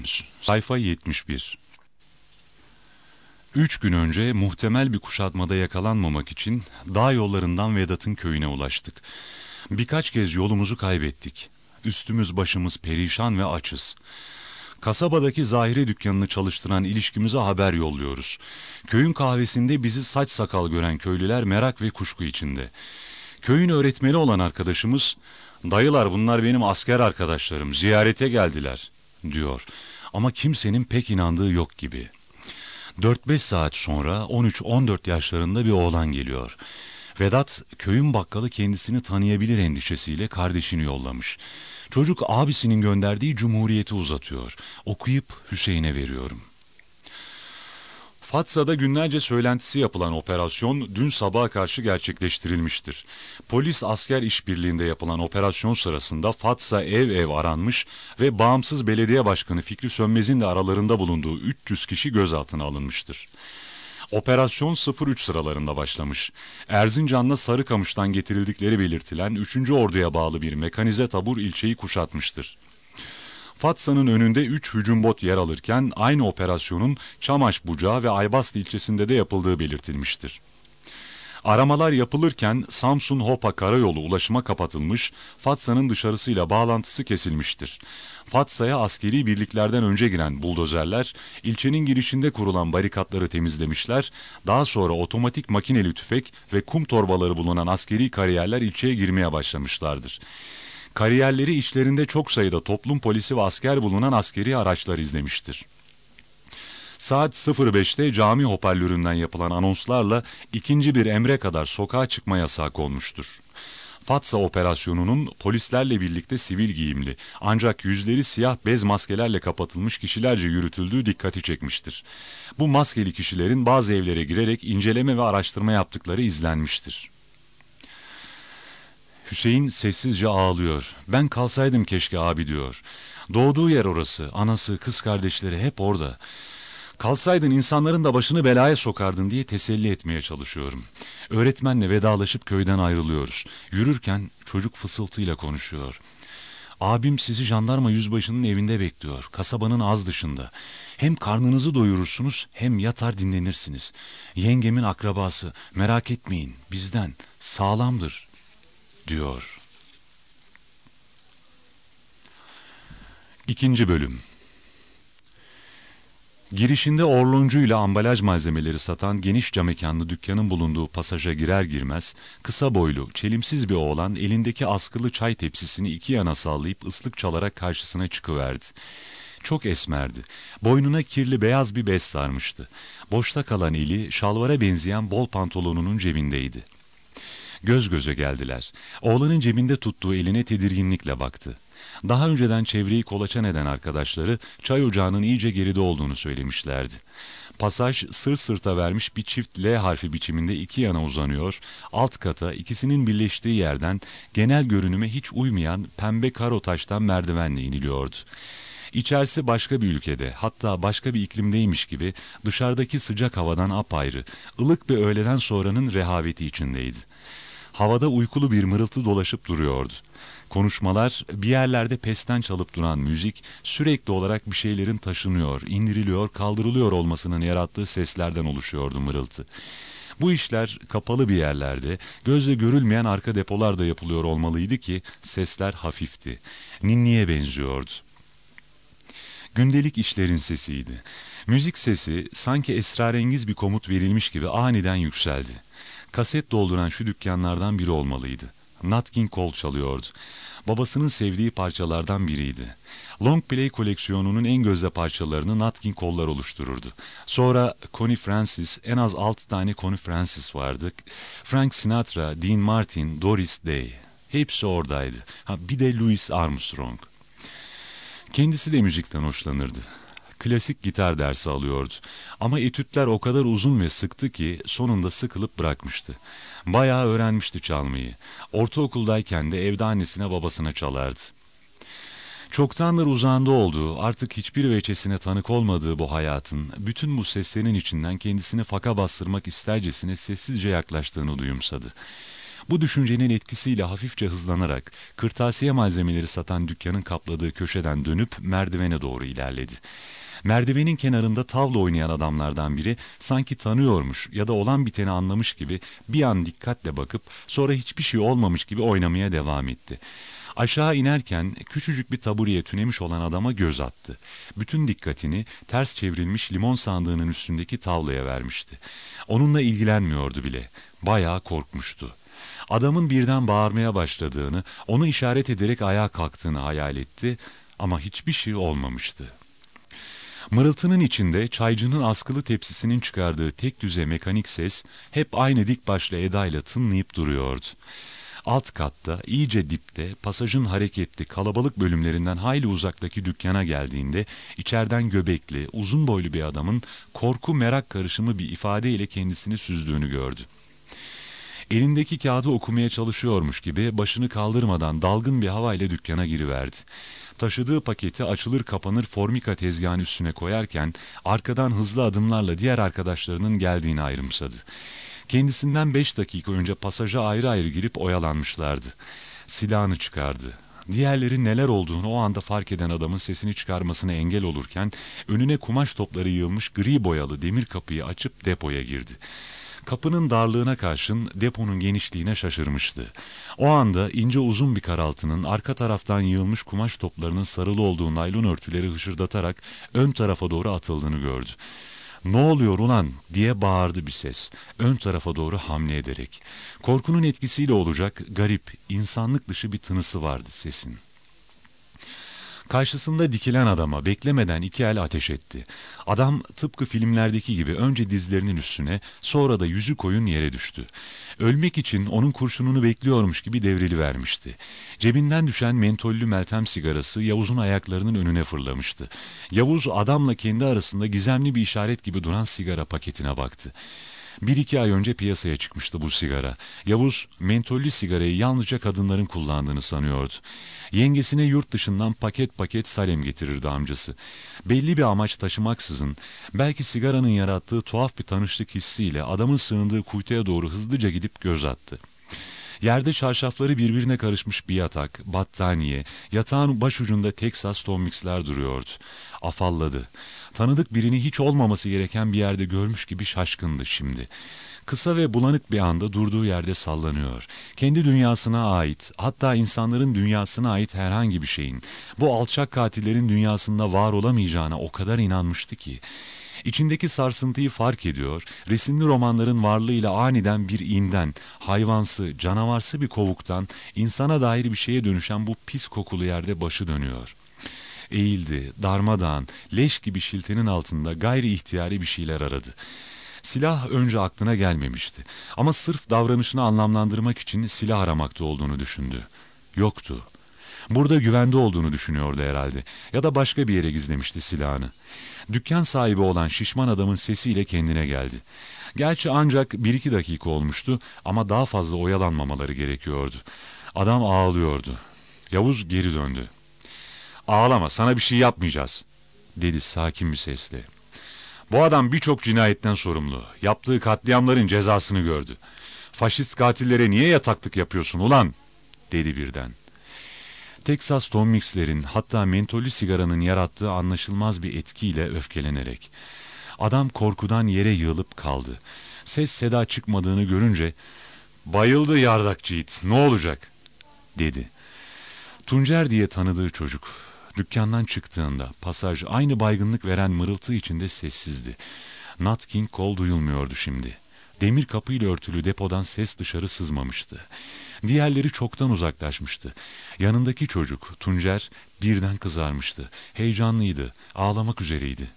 bölümümüz. Sayfa 71. 3 gün önce muhtemel bir kuşatmada yakalanmamak için dağ yollarından Vedat'ın köyüne ulaştık. Birkaç kez yolumuzu kaybettik. Üstümüz başımız perişan ve açız. Kasabadaki Zahire dükkanını çalıştıran ilişkimize haber yolluyoruz. Köyün kahvesinde bizi saç sakal gören köylüler merak ve kuşku içinde. Köyün öğretmeni olan arkadaşımız, "Dayılar, bunlar benim asker arkadaşlarım, ziyarete geldiler," diyor. Ama kimsenin pek inandığı yok gibi. 4-5 saat sonra 13-14 yaşlarında bir oğlan geliyor. Vedat, köyün bakkalı kendisini tanıyabilir endişesiyle kardeşini yollamış. Çocuk abisinin gönderdiği Cumhuriyet'i uzatıyor. Okuyup Hüseyin'e veriyorum. Fatsa'da günlerce söylentisi yapılan operasyon dün sabaha karşı gerçekleştirilmiştir. Polis asker işbirliğinde yapılan operasyon sırasında Fatsa ev ev aranmış ve bağımsız belediye başkanı Fikri Sönmez'in de aralarında bulunduğu 300 kişi gözaltına alınmıştır. Operasyon 03 sıralarında başlamış. Erzincan'la Sarıkamış'tan getirildikleri belirtilen 3. Ordu'ya bağlı bir mekanize tabur ilçeyi kuşatmıştır. Fatsa'nın önünde 3 hücum bot yer alırken aynı operasyonun Çamaş Bucağı ve Aybastı ilçesinde de yapıldığı belirtilmiştir. Aramalar yapılırken Samsun-Hopa karayolu ulaşıma kapatılmış, Fatsa'nın dışarısıyla bağlantısı kesilmiştir. Fatsa'ya askeri birliklerden önce giren buldozerler, ilçenin girişinde kurulan barikatları temizlemişler, daha sonra otomatik makineli tüfek ve kum torbaları bulunan askeri kariyerler ilçeye girmeye başlamışlardır. Kariyerleri içlerinde çok sayıda toplum polisi ve asker bulunan askeri araçlar izlemiştir. Saat 05'te cami hoparlöründen yapılan anonslarla ikinci bir emre kadar sokağa çıkma yasağı konmuştur. Fatsa operasyonunun polislerle birlikte sivil giyimli ancak yüzleri siyah bez maskelerle kapatılmış kişilerce yürütüldüğü dikkati çekmiştir. Bu maskeli kişilerin bazı evlere girerek inceleme ve araştırma yaptıkları izlenmiştir. Hüseyin sessizce ağlıyor. "Ben kalsaydım keşke abi," diyor. "Doğduğu yer orası, anası, kız kardeşleri hep orada. Kalsaydın insanların da başını belaya sokardın," diye teselli etmeye çalışıyorum. Öğretmenle vedalaşıp köyden ayrılıyoruz. Yürürken çocuk fısıltıyla konuşuyor. "Abim sizi jandarma yüzbaşının evinde bekliyor, kasabanın az dışında. Hem karnınızı doyurursunuz hem yatar dinlenirsiniz. Yengemin akrabası, merak etmeyin, bizden, sağlamdır," diyor. 2. Bölüm. Girişinde orloncuyla ambalaj malzemeleri satan geniş camekanlı dükkanın bulunduğu pasaja girer girmez, kısa boylu, çelimsiz bir oğlan elindeki askılı çay tepsisini iki yana sallayıp ıslık çalarak karşısına çıkıverdi. Çok esmerdi. Boynuna kirli beyaz bir bez sarmıştı. Boşta kalan eli şalvara benzeyen bol pantolonunun cebindeydi. Göz göze geldiler. Oğlanın cebinde tuttuğu eline tedirginlikle baktı. Daha önceden çevreyi kolaçan eden arkadaşları çay ocağının iyice geride olduğunu söylemişlerdi. Pasaj sırt sırta vermiş bir çift L harfi biçiminde iki yana uzanıyor, alt kata ikisinin birleştiği yerden genel görünüme hiç uymayan pembe karo taştan merdivenle iniliyordu. İçerisi başka bir ülkede, hatta başka bir iklimdeymiş gibi dışarıdaki sıcak havadan apayrı, ılık bir öğleden sonranın rehaveti içindeydi. Havada uykulu bir mırıltı dolaşıp duruyordu. Konuşmalar, bir yerlerde pesten çalıp duran müzik, sürekli olarak bir şeylerin taşınıyor, indiriliyor, kaldırılıyor olmasının yarattığı seslerden oluşuyordu mırıltı. Bu işler kapalı bir yerlerde, gözle görülmeyen arka depolarda yapılıyor olmalıydı ki sesler hafifti, ninniye benziyordu. Gündelik işlerin sesiydi. Müzik sesi sanki esrarengiz bir komut verilmiş gibi aniden yükseldi. Kaset dolduran şu dükkanlardan biri olmalıydı. Nat King Cole çalıyordu. Babasının sevdiği parçalardan biriydi. Long Play koleksiyonunun en gözde parçalarını Nat King Cole'lar oluştururdu. Sonra Connie Francis, en az 6 tane Connie Francis vardı. Frank Sinatra, Dean Martin, Doris Day. Hepsi oradaydı. Bir de Louis Armstrong. Kendisi de müzikten hoşlanırdı. Klasik gitar dersi alıyordu. Ama etütler o kadar uzun ve sıktı ki sonunda sıkılıp bırakmıştı. Bayağı öğrenmişti çalmayı. Ortaokuldayken de evde annesine babasına çalardı. Çoktandır uzağında olduğu, artık hiçbir veçesine tanık olmadığı bu hayatın, bütün bu seslerin içinden kendisini faka bastırmak istercesine sessizce yaklaştığını duyumsadı. Bu düşüncenin etkisiyle hafifçe hızlanarak kırtasiye malzemeleri satan dükkanın kapladığı köşeden dönüp merdivene doğru ilerledi. Merdivenin kenarında tavla oynayan adamlardan biri sanki tanıyormuş ya da olan biteni anlamış gibi bir an dikkatle bakıp sonra hiçbir şey olmamış gibi oynamaya devam etti. Aşağı inerken küçücük bir tabureye tünemiş olan adama göz attı. Bütün dikkatini ters çevrilmiş limon sandığının üstündeki tavlaya vermişti. Onunla ilgilenmiyordu bile. Bayağı korkmuştu. Adamın birden bağırmaya başladığını, onu işaret ederek ayağa kalktığını hayal etti ama hiçbir şey olmamıştı. Mırıltının içinde çaycının askılı tepsisinin çıkardığı tek düze mekanik ses hep aynı dik başlı edayla tınlayıp duruyordu. Alt katta, iyice dipte, pasajın hareketli, kalabalık bölümlerinden hayli uzaktaki dükkana geldiğinde içeriden göbekli, uzun boylu bir adamın korku merak karışımı bir ifadeyle kendisini süzdüğünü gördü. Elindeki kağıdı okumaya çalışıyormuş gibi başını kaldırmadan dalgın bir havayla dükkana giriverdi. Taşıdığı paketi açılır kapanır formika tezgahının üstüne koyarken arkadan hızlı adımlarla diğer arkadaşlarının geldiğini ayrımsadı. Kendisinden 5 dakika önce pasaja ayrı ayrı girip oyalanmışlardı. Silahını çıkardı. Diğerleri neler olduğunu o anda fark eden adamın sesini çıkarmasına engel olurken önüne kumaş topları yığılmış gri boyalı demir kapıyı açıp depoya girdi. Kapının darlığına karşın deponun genişliğine şaşırmıştı. O anda ince uzun bir karaltının arka taraftan yığılmış kumaş toplarının sarılı olduğu naylon örtüleri hışırdatarak ön tarafa doğru atıldığını gördü. "Ne oluyor ulan?" diye bağırdı bir ses, ön tarafa doğru hamle ederek. Korkunun etkisiyle olacak garip, insanlık dışı bir tınısı vardı sesin. Karşısında dikilen adama beklemeden 2 el ateş etti. Adam tıpkı filmlerdeki gibi önce dizlerinin üstüne, sonra da yüzü koyun yere düştü. Ölmek için onun kurşununu bekliyormuş gibi devrilivermişti. Cebinden düşen mentollü Meltem sigarası Yavuz'un ayaklarının önüne fırlamıştı. Yavuz adamla kendi arasında gizemli bir işaret gibi duran sigara paketine baktı. 1-2 ay önce piyasaya çıkmıştı bu sigara. Yavuz, mentollü sigarayı yalnızca kadınların kullandığını sanıyordu. Yengesine yurt dışından paket paket salem getirirdi amcası. Belli bir amaç taşımaksızın, belki sigaranın yarattığı tuhaf bir tanıştık hissiyle adamın sığındığı kuytuya doğru hızlıca gidip göz attı. Yerde çarşafları birbirine karışmış bir yatak, battaniye, yatağın başucunda Texas Tom Mix'ler duruyordu. Afalladı. Tanıdık birini hiç olmaması gereken bir yerde görmüş gibi şaşkındı şimdi. Kısa ve bulanık bir anda durduğu yerde sallanıyor. Kendi dünyasına ait, hatta insanların dünyasına ait herhangi bir şeyin, bu alçak katillerin dünyasında var olamayacağına o kadar inanmıştı ki. İçindeki sarsıntıyı fark ediyor, resimli romanların varlığıyla aniden bir inden, hayvansı, canavarsı bir kovuktan, insana dair bir şeye dönüşen bu pis kokulu yerde başı dönüyor. Eğildi, darmadağın, leş gibi şiltenin altında gayri ihtiyari bir şeyler aradı. Silah önce aklına gelmemişti ama sırf davranışını anlamlandırmak için silah aramakta olduğunu düşündü. Yoktu. Burada güvende olduğunu düşünüyordu herhalde ya da başka bir yere gizlemişti silahını. Dükkan sahibi olan şişman adamın sesiyle kendine geldi. Gerçi ancak 1-2 dakika olmuştu ama daha fazla oyalanmamaları gerekiyordu. Adam ağlıyordu. Yavuz geri döndü. "Ağlama, sana bir şey yapmayacağız," dedi sakin bir sesle. "Bu adam birçok cinayetten sorumlu. Yaptığı katliamların cezasını gördü. Faşist katillere niye yataklık yapıyorsun ulan?" dedi birden. Texas Tom Mix'lerin, hatta mentollü sigaranın yarattığı anlaşılmaz bir etkiyle öfkelenerek. Adam korkudan yere yığılıp kaldı. Ses seda çıkmadığını görünce "Bayıldı yardakçı it, ne olacak?" dedi. Tuncer diye tanıdığı çocuk. Dükkandan çıktığında pasaj aynı baygınlık veren mırıltı içinde sessizdi. Nat King Cole duyulmuyordu şimdi. Demir kapıyla örtülü depodan ses dışarı sızmamıştı. Diğerleri çoktan uzaklaşmıştı. Yanındaki çocuk, Tuncer, birden kızarmıştı. Heyecanlıydı, ağlamak üzereydi.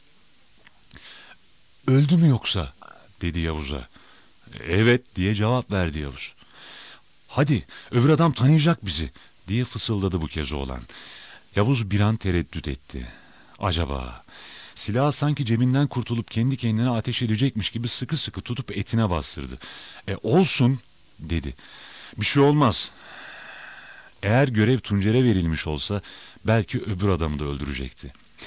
"Öldü mü yoksa?" dedi Yavuz'a. "Evet," diye cevap verdi Yavuz. "Hadi, öbür adam tanıyacak bizi," diye fısıldadı bu kez oğlan. Yavuz bir an tereddüt etti. Acaba? Silahı sanki cebinden kurtulup kendi kendine ateş edecekmiş gibi sıkı sıkı tutup etine bastırdı. Olsun," dedi. "Bir şey olmaz." Eğer görev Tuncer'e verilmiş olsa belki öbür adamı da öldürecekti.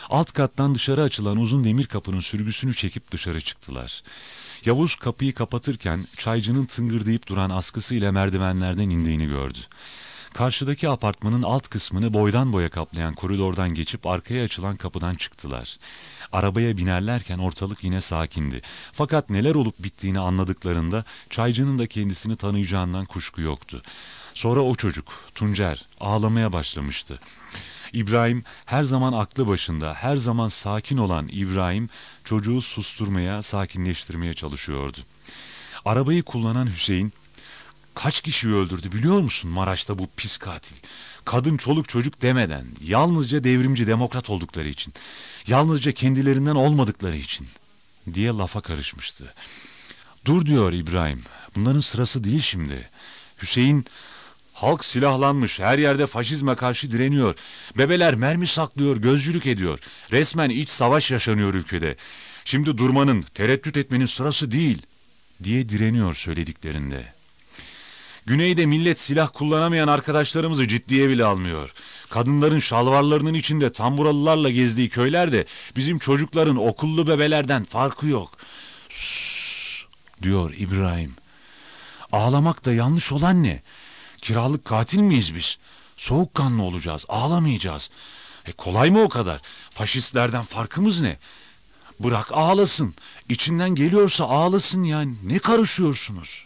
Alt kattan dışarı açılan uzun demir kapının sürgüsünü çekip dışarı çıktılar. Yavuz kapıyı kapatırken çaycının tıngırdayıp duran askısıyla merdivenlerden indiğini gördü. Karşıdaki apartmanın alt kısmını boydan boya kaplayan koridordan geçip arkaya açılan kapıdan çıktılar. Arabaya binerlerken ortalık yine sakindi. Fakat neler olup bittiğini anladıklarında çaycının da kendisini tanıyacağından kuşku yoktu. Sonra o çocuk, Tuncer, ağlamaya başlamıştı. İbrahim, her zaman aklı başında, her zaman sakin olan İbrahim, çocuğu susturmaya, sakinleştirmeye çalışıyordu. Arabayı kullanan Hüseyin, "Kaç kişiyi öldürdü biliyor musun Maraş'ta bu pis katil? Kadın, çoluk, çocuk demeden, yalnızca devrimci demokrat oldukları için, yalnızca kendilerinden olmadıkları için," diye lafa karışmıştı. "Dur," diyor İbrahim, "bunların sırası değil şimdi." Hüseyin, "Halk silahlanmış, her yerde faşizme karşı direniyor. Bebeler mermi saklıyor, gözcülük ediyor. Resmen iç savaş yaşanıyor ülkede. Şimdi durmanın, tereddüt etmenin sırası değil," diye direniyor söylediklerinde. "Güneyde millet silah kullanamayan arkadaşlarımızı ciddiye bile almıyor. Kadınların şalvarlarının içinde tamburalılarla gezdiği köylerde bizim çocukların okullu bebelerden farkı yok." "Sus," diyor İbrahim. "Ağlamak da yanlış olan ne? Kiralık katil miyiz biz? Soğukkanlı olacağız, ağlamayacağız. Kolay mı o kadar? Faşistlerden farkımız ne? Bırak ağlasın. İçinden geliyorsa ağlasın yani. Ne karışıyorsunuz?"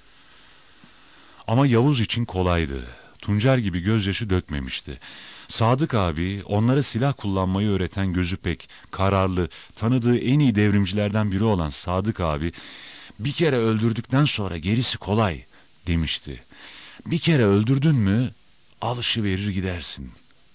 Ama Yavuz için kolaydı. Tuncer gibi gözyaşı dökmemişti. Sadık abi, onlara silah kullanmayı öğreten gözü pek, kararlı, tanıdığı en iyi devrimcilerden biri olan Sadık abi, "Bir kere öldürdükten sonra gerisi kolay," demişti. "Bir kere öldürdün mü alışıverir gidersin."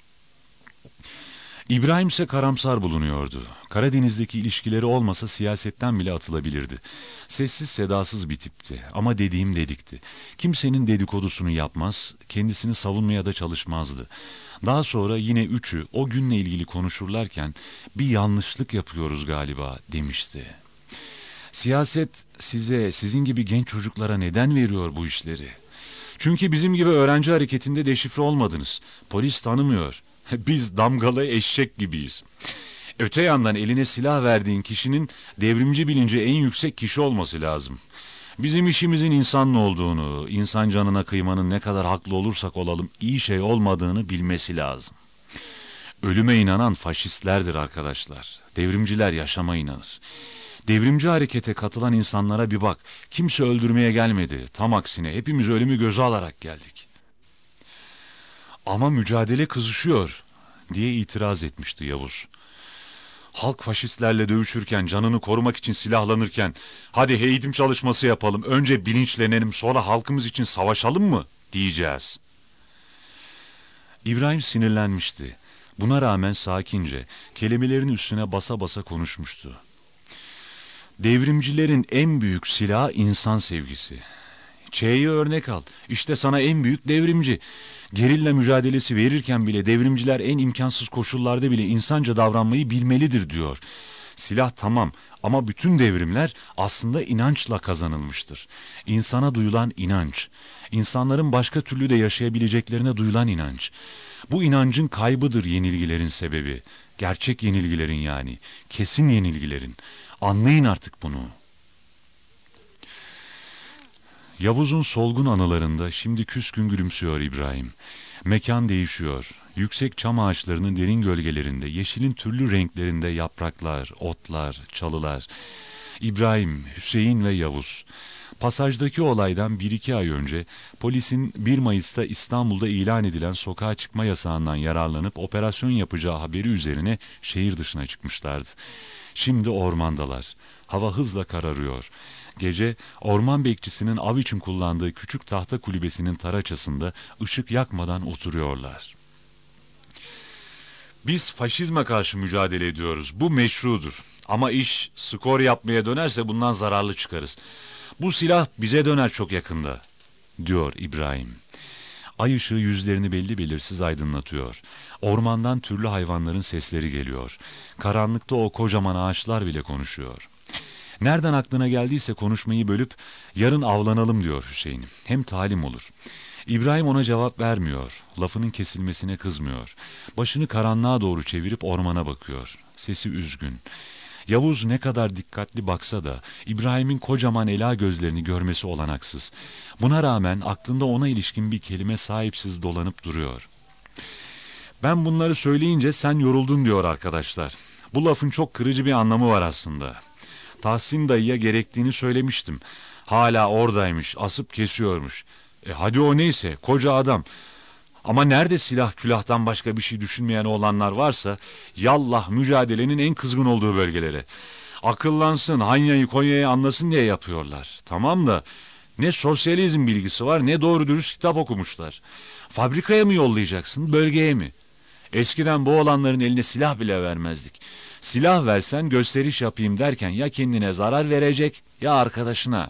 İbrahim ise karamsar bulunuyordu. Karadeniz'deki ilişkileri olmasa siyasetten bile atılabilirdi. Sessiz sedasız bir tipti ama dediğim dedikti. Kimsenin dedikodusunu yapmaz, kendisini savunmaya da çalışmazdı. Daha sonra yine üçü o günle ilgili konuşurlarken "Bir yanlışlık yapıyoruz galiba," demişti. "Siyaset size, sizin gibi genç çocuklara neden veriyor bu işleri? Çünkü bizim gibi öğrenci hareketinde deşifre olmadınız. Polis tanımıyor. Biz damgalı eşek gibiyiz. Öte yandan eline silah verdiğin kişinin devrimci bilinci en yüksek kişi olması lazım. Bizim işimizin insanlı olduğunu, insan canına kıymanın ne kadar haklı olursak olalım iyi şey olmadığını bilmesi lazım. Ölüme inanan faşistlerdir arkadaşlar. Devrimciler yaşama inanır. Devrimci harekete katılan insanlara bir bak. Kimse öldürmeye gelmedi. Tam aksine hepimiz ölümü göze alarak geldik." "Ama mücadele kızışıyor," diye itiraz etmişti Yavuz. "Halk faşistlerle dövüşürken, canını korumak için silahlanırken, hadi eğitim çalışması yapalım, önce bilinçlenelim, sonra halkımız için savaşalım mı diyeceğiz?" İbrahim sinirlenmişti. Buna rağmen sakince, kelimelerin üstüne basa basa konuşmuştu. "Devrimcilerin en büyük silahı insan sevgisi. Ç'yi örnek al. İşte sana en büyük devrimci. Gerilla mücadelesi verirken bile devrimciler en imkansız koşullarda bile insanca davranmayı bilmelidir," diyor. "Silah tamam ama bütün devrimler aslında inançla kazanılmıştır. İnsana duyulan inanç, insanların başka türlü de yaşayabileceklerine duyulan inanç. Bu inancın kaybıdır yenilgilerin sebebi. Gerçek yenilgilerin yani, kesin yenilgilerin. Anlayın artık bunu." Yavuz'un solgun anılarında şimdi küskün gülümsüyor İbrahim. Mekan değişiyor. Yüksek çam ağaçlarının derin gölgelerinde, yeşilin türlü renklerinde yapraklar, otlar, çalılar. İbrahim, Hüseyin ve Yavuz. Pasajdaki olaydan 1-2 ay önce polisin 1 Mayıs'ta İstanbul'da ilan edilen sokağa çıkma yasağından yararlanıp operasyon yapacağı haberi üzerine şehir dışına çıkmışlardı. Şimdi ormandalar. Hava hızla kararıyor. Gece orman bekçisinin av için kullandığı küçük tahta kulübesinin taraçasında ışık yakmadan oturuyorlar. "Biz faşizme karşı mücadele ediyoruz. Bu meşrudur. Ama iş skor yapmaya dönerse bundan zararlı çıkarız. Bu silah bize döner çok yakında," diyor İbrahim. Ay ışığı yüzlerini belli belirsiz aydınlatıyor. Ormandan türlü hayvanların sesleri geliyor. Karanlıkta o kocaman ağaçlar bile konuşuyor. Nereden aklına geldiyse konuşmayı bölüp "Yarın avlanalım," diyor Hüseyin. "Hem talim olur. İbrahim ona cevap vermiyor, lafının kesilmesine kızmıyor. Başını karanlığa doğru çevirip ormana bakıyor. Sesi üzgün. Yavuz ne kadar dikkatli baksa da İbrahim'in kocaman ela gözlerini görmesi olanaksız. Buna rağmen aklında ona ilişkin bir kelime sahipsiz dolanıp duruyor. Ben bunları söyleyince sen yoruldun diyor arkadaşlar. Bu lafın çok kırıcı bir anlamı var aslında. Tahsin dayıya gerektiğini söylemiştim. Hala oradaymış, asıp kesiyormuş. Hadi o neyse, koca adam. Ama nerede silah külahtan başka bir şey düşünmeyen olanlar varsa, yallah mücadelenin en kızgın olduğu bölgelere. Akıllansın, Hanya'yı Konya'yı anlasın diye yapıyorlar. Tamam da ne sosyalizm bilgisi var ne doğru dürüst kitap okumuşlar. Fabrikaya mı yollayacaksın, bölgeye mi? Eskiden bu olanların eline silah bile vermezdik. Silah versen gösteriş yapayım derken ya kendine zarar verecek ya arkadaşına.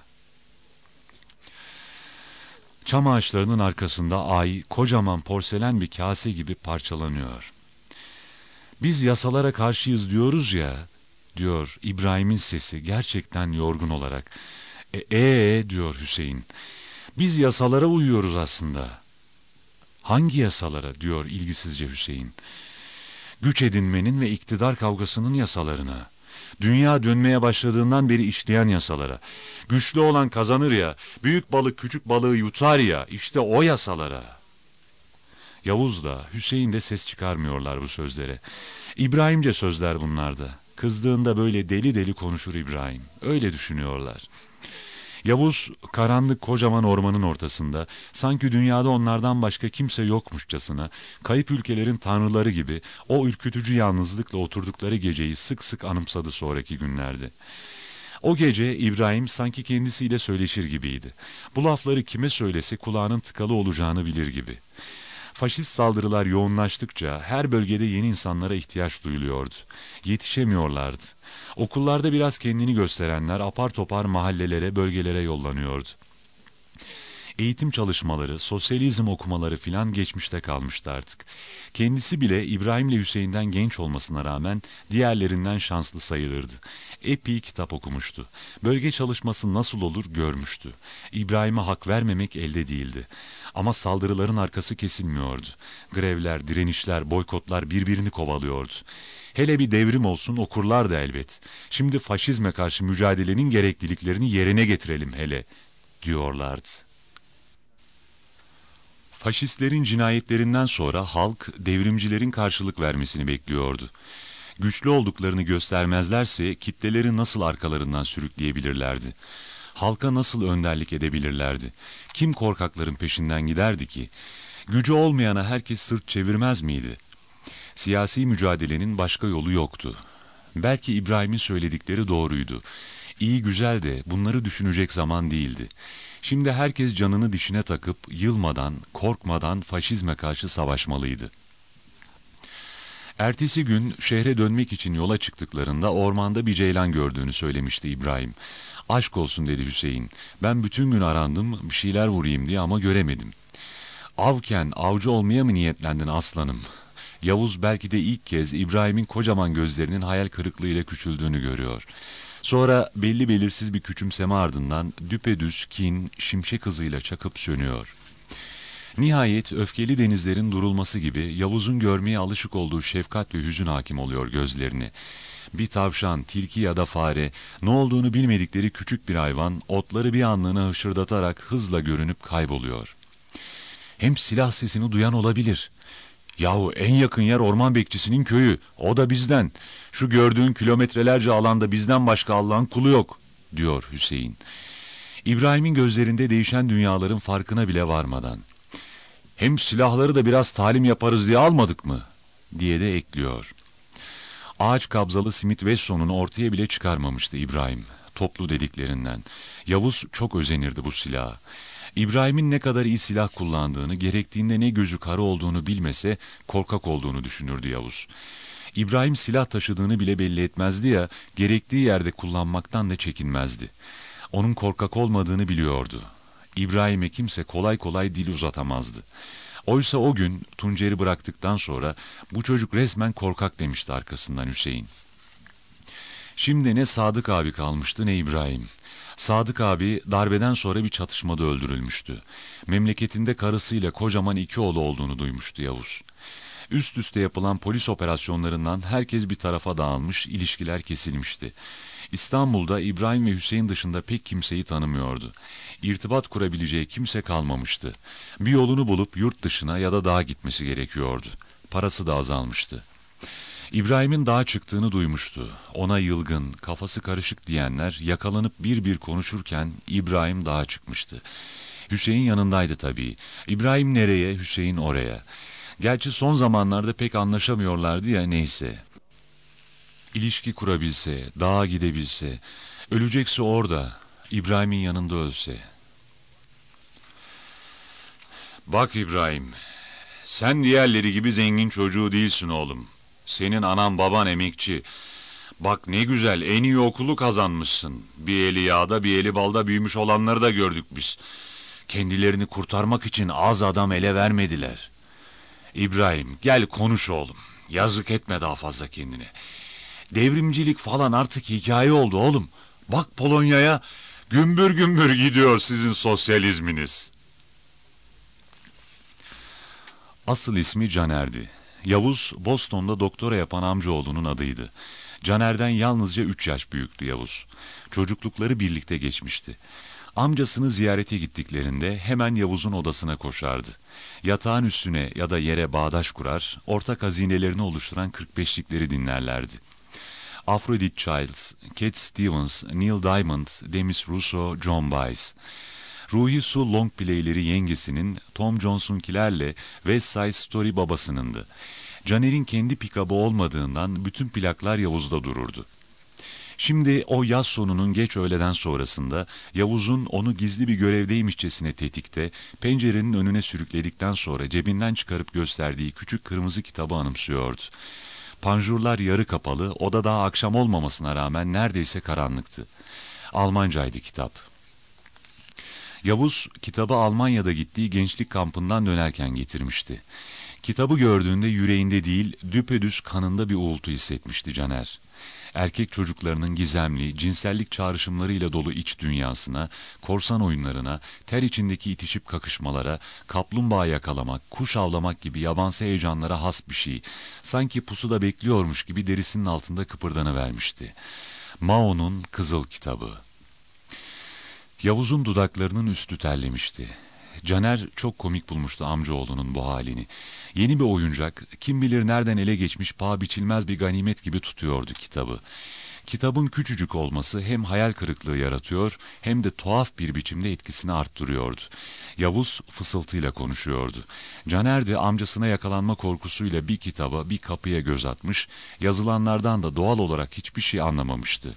Çam ağaçlarının arkasında ay kocaman porselen bir kase gibi parçalanıyor. Biz yasalara karşıyız diyoruz ya, diyor İbrahim'in sesi gerçekten yorgun olarak. Diyor Hüseyin. Biz yasalara uyuyoruz aslında. Hangi yasalara, diyor ilgisizce Hüseyin. Güç edinmenin ve iktidar kavgasının yasalarına. Dünya dönmeye başladığından beri işleyen yasalara. Güçlü olan kazanır ya, büyük balık küçük balığı yutar ya, işte o yasalara. Yavuz da Hüseyin de ses çıkarmıyorlar bu sözlere. İbrahimce sözler bunlarda. Kızdığında böyle deli deli konuşur İbrahim. Öyle düşünüyorlar. Yavuz karanlık kocaman ormanın ortasında sanki dünyada onlardan başka kimse yokmuşçasına kayıp ülkelerin tanrıları gibi o ürkütücü yalnızlıkla oturdukları geceyi sık sık anımsadı sonraki günlerde. O gece İbrahim sanki kendisiyle söyleşir gibiydi. Bu lafları kime söylese kulağının tıkalı olacağını bilir gibi. Faşist saldırılar yoğunlaştıkça her bölgede yeni insanlara ihtiyaç duyuluyordu. Yetişemiyorlardı. Okullarda biraz kendini gösterenler apar topar mahallelere, bölgelere yollanıyordu. Eğitim çalışmaları, sosyalizm okumaları filan geçmişte kalmıştı artık. Kendisi bile İbrahim'le Hüseyin'den genç olmasına rağmen diğerlerinden şanslı sayılırdı. Epey kitap okumuştu. Bölge çalışması nasıl olur görmüştü. İbrahim'e hak vermemek elde değildi. Ama saldırıların arkası kesilmiyordu. Grevler, direnişler, boykotlar birbirini kovalıyordu. Hele bir devrim olsun okurlardı elbet. Şimdi faşizme karşı mücadelenin gerekliliklerini yerine getirelim hele, diyorlardı. Faşistlerin cinayetlerinden sonra halk devrimcilerin karşılık vermesini bekliyordu. Güçlü olduklarını göstermezlerse kitleleri nasıl arkalarından sürükleyebilirlerdi? Halka nasıl önderlik edebilirlerdi? Kim korkakların peşinden giderdi ki? Gücü olmayana herkes sırt çevirmez miydi? Siyasi mücadelenin başka yolu yoktu. Belki İbrahim'in söyledikleri doğruydu. İyi güzel de bunları düşünecek zaman değildi. Şimdi herkes canını dişine takıp yılmadan, korkmadan faşizme karşı savaşmalıydı. Ertesi gün şehre dönmek için yola çıktıklarında ormanda bir ceylan gördüğünü söylemişti İbrahim. Aşk olsun dedi Hüseyin. Ben bütün gün arandım bir şeyler vurayım diye ama göremedim. Avken avcı olmaya mı niyetlendin aslanım? Yavuz belki de ilk kez İbrahim'in kocaman gözlerinin hayal kırıklığıyla küçüldüğünü görüyor. Sonra belli belirsiz bir küçümseme ardından düpedüz kin şimşek hızıyla çakıp sönüyor. Nihayet öfkeli denizlerin durulması gibi Yavuz'un görmeye alışık olduğu şefkat ve hüzün hakim oluyor gözlerine. Bir tavşan, tilki ya da fare, ne olduğunu bilmedikleri küçük bir hayvan otları bir anlığına hışırdatarak hızla görünüp kayboluyor. Hem silah sesini duyan olabilir. Yahu en yakın yer orman bekçisinin köyü, o da bizden. Şu gördüğün kilometrelerce alanda bizden başka Allah'ın kulu yok, diyor Hüseyin. İbrahim'in gözlerinde değişen dünyaların farkına bile varmadan. Hem silahları da biraz talim yaparız diye almadık mı? Diye de ekliyor. Ağaç kabzalı Smith Wesson'unu ortaya bile çıkarmamıştı İbrahim, toplu dediklerinden. Yavuz çok özenirdi bu silaha. İbrahim'in ne kadar iyi silah kullandığını, gerektiğinde ne gözü kara olduğunu bilmese korkak olduğunu düşünürdü Yavuz. İbrahim silah taşıdığını bile belli etmezdi ya, gerektiği yerde kullanmaktan da çekinmezdi. Onun korkak olmadığını biliyordu. İbrahim'e kimse kolay kolay dil uzatamazdı. Oysa o gün Tuncer'i bıraktıktan sonra bu çocuk resmen korkak demişti arkasından Hüseyin. Şimdi ne Sadık abi kalmıştı ne İbrahim. Sadık abi darbeden sonra bir çatışmada öldürülmüştü. Memleketinde karısıyla kocaman 2 oğlu olduğunu duymuştu Yavuz. Üst üste yapılan polis operasyonlarından herkes bir tarafa dağılmış, ilişkiler kesilmişti. İstanbul'da İbrahim ve Hüseyin dışında pek kimseyi tanımıyordu. İrtibat kurabileceği kimse kalmamıştı. Bir yolunu bulup yurt dışına ya da dağa gitmesi gerekiyordu. Parası da azalmıştı. İbrahim'in dağa çıktığını duymuştu. Ona yılgın, kafası karışık diyenler yakalanıp bir bir konuşurken İbrahim dağa çıkmıştı. Hüseyin yanındaydı tabii. İbrahim nereye, Hüseyin oraya. Gerçi son zamanlarda pek anlaşamıyorlardı ya, neyse. İlişki kurabilse, dağa gidebilse, ölecekse orada, İbrahim'in yanında ölse. Bak İbrahim, sen diğerleri gibi zengin çocuğu değilsin oğlum. Senin anan baban emekçi. Bak ne güzel, en iyi okulu kazanmışsın. Bir eli yağda bir eli balda büyümüş olanları da gördük biz. Kendilerini kurtarmak için az adam ele vermediler. İbrahim gel konuş oğlum. Yazık etme daha fazla kendine. Devrimcilik falan artık hikaye oldu oğlum. Bak Polonya'ya gümbür gümbür gidiyor sizin sosyalizminiz. Asıl ismi Caner'di. Yavuz, Boston'da doktora yapan amcaoğlunun adıydı. Caner'den yalnızca 3 yaş büyüktü Yavuz. Çocuklukları birlikte geçmişti. Amcasını ziyarete gittiklerinde hemen Yavuz'un odasına koşardı. Yatağın üstüne ya da yere bağdaş kurar, ortak hazinelerini oluşturan 45'likleri dinlerlerdi. Aphrodite Childs, Cat Stevens, Neil Diamond, Demis Russo, John Baez. Ruhi Su long play'leri yengesinin, Tom Jones'unkilerle West Side Story babasınındı. Caner'in kendi pikabı olmadığından bütün plaklar Yavuz'da dururdu. Şimdi o yaz sonunun geç öğleden sonrasında Yavuz'un onu gizli bir görevdeymişçesine tetikte, pencerenin önüne sürükledikten sonra cebinden çıkarıp gösterdiği küçük kırmızı kitabı anımsıyordu. Panjurlar yarı kapalı, oda daha akşam olmamasına rağmen neredeyse karanlıktı. Almancaydı kitap. Yavuz kitabı Almanya'da gittiği gençlik kampından dönerken getirmişti. Kitabı gördüğünde yüreğinde değil, düpedüz kanında bir uğultu hissetmişti Caner. Erkek çocuklarının gizemli, cinsellik çağrışımlarıyla dolu iç dünyasına, korsan oyunlarına, ter içindeki itişip kakışmalara, kaplumbağa yakalamak, kuş avlamak gibi yabansı heyecanlara has bir şey, sanki pusuda bekliyormuş gibi derisinin altında kıpırdanıvermişti. Mao'nun Kızıl Kitabı. Yavuz'un dudaklarının üstü terlemişti. Caner çok komik bulmuştu amcaoğlunun bu halini. Yeni bir oyuncak, kim bilir nereden ele geçmiş paha biçilmez bir ganimet gibi tutuyordu kitabı. Kitabın küçücük olması hem hayal kırıklığı yaratıyor hem de tuhaf bir biçimde etkisini arttırıyordu. Yavuz fısıltıyla konuşuyordu. Caner de amcasına yakalanma korkusuyla bir kitaba, bir kapıya göz atmış, yazılanlardan da doğal olarak hiçbir şey anlamamıştı.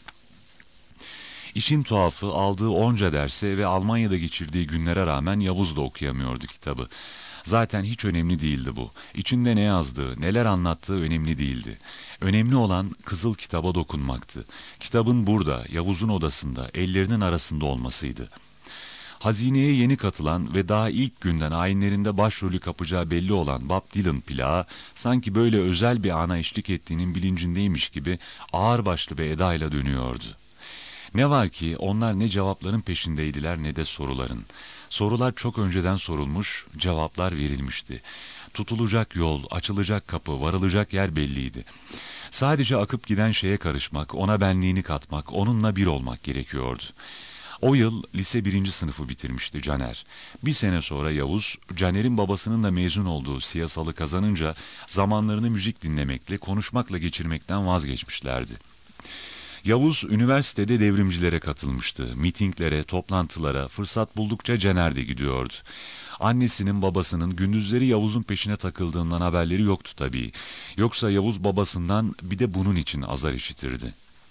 İşin tuhafı aldığı onca derse ve Almanya'da geçirdiği günlere rağmen Yavuz da okuyamıyordu kitabı. Zaten hiç önemli değildi bu. İçinde ne yazdığı, neler anlattığı önemli değildi. Önemli olan Kızıl Kitaba dokunmaktı. Kitabın burada, Yavuz'un odasında, ellerinin arasında olmasıydı. Hazineye yeni katılan ve daha ilk günden ayinlerinde başrolü kapacağı belli olan Bob Dylan plağı sanki böyle özel bir ana eşlik ettiğinin bilincindeymiş gibi ağırbaşlı bir edayla dönüyordu. Ne var ki onlar ne cevapların peşindeydiler ne de soruların. Sorular çok önceden sorulmuş, cevaplar verilmişti. Tutulacak yol, açılacak kapı, varılacak yer belliydi. Sadece akıp giden şeye karışmak, ona benliğini katmak, onunla bir olmak gerekiyordu. O yıl lise 1. sınıfı bitirmişti Caner. Bir sene sonra Yavuz, Caner'in babasının da mezun olduğu siyasalı kazanınca zamanlarını müzik dinlemekle, konuşmakla geçirmekten vazgeçmişlerdi. Yavuz üniversitede devrimcilere katılmıştı. Mitinglere, toplantılara, fırsat buldukça Caner de gidiyordu. Annesinin babasının gündüzleri Yavuz'un peşine takıldığından haberleri yoktu tabii. Yoksa Yavuz babasından bir de bunun için azar işitirdi.